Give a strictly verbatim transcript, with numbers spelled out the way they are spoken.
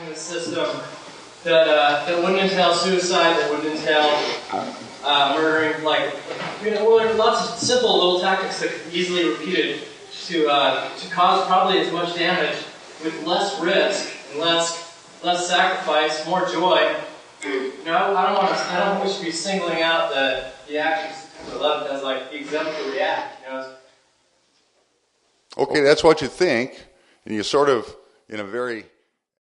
in the system that uh, that wouldn't entail suicide, that wouldn't entail uh, murdering. Like, you know, well, there are lots of simple little tactics that can be easily repeated to uh, to cause probably as much damage with less risk and less less sacrifice, more joy. You know, I don't want to. I don't think we should be singling out the the actions of September eleventh as like exemplary act. You know. Okay, that's what you think, and you sort of, in a very